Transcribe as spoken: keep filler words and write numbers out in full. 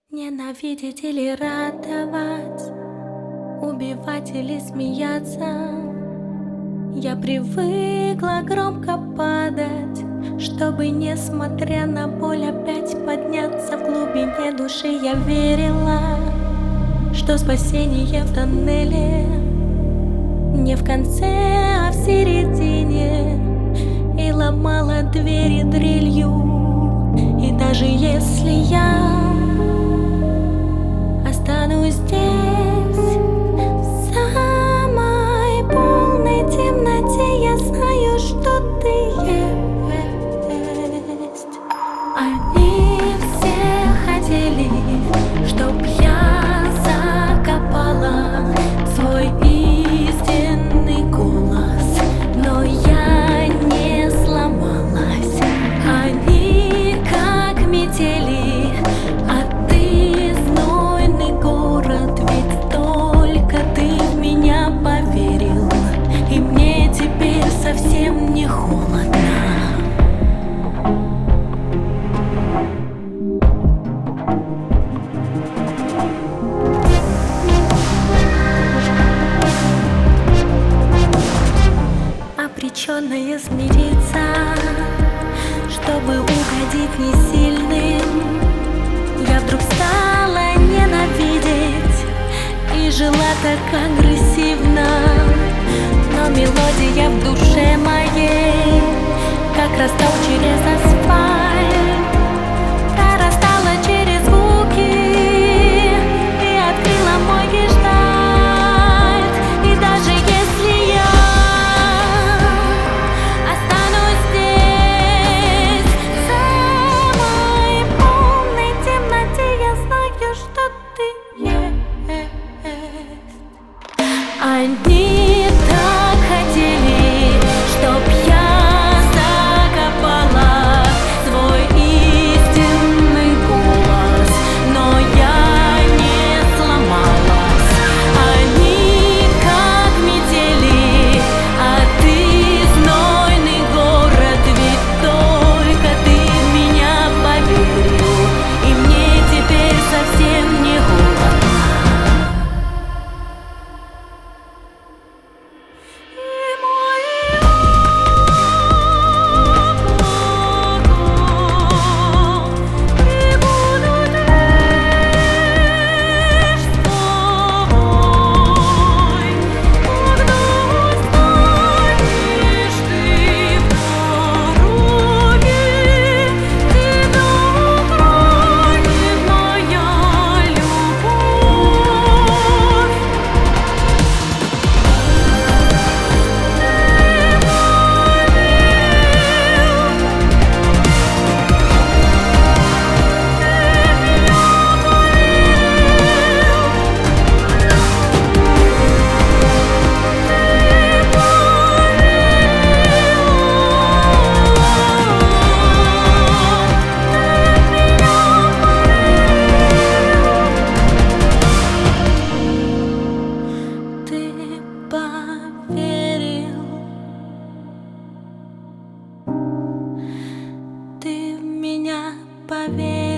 Ненавидеть или радовать, убивать или смеяться. Я привыкла громко падать, чтобы, несмотря на боль, опять подняться. В глубине души я верила, что спасение в тоннеле, не в конце, а в середине. И ломала двери дрелью. И даже если я останусь здесь, в самой полной темноте, я знаю, что ты есть. Они все хотели, чтоб я закопала свой истинный голос, но я не сломалась. Они как метели, а ты знойный город, ведь только ты в меня поверил, и мне теперь совсем не холодно. Обречённая смириться, чтобы угодить не сильным, я вдруг стала ненавидеть и жила так агрессивно. Но мелодия в душе моей, как росток через асфальт, прорастала через звуки и открыла мой гештальт. И даже если я останусь здесь, в самой полной темноте, я знаю, что ты есть. Они так хотели, чтоб я закопала свой истинный голос, но я не сломалась. Они как метели, а ты знойный город, ведь только ты в меня поверил, и мне теперь совсем не холодно. Ты в меня поверил.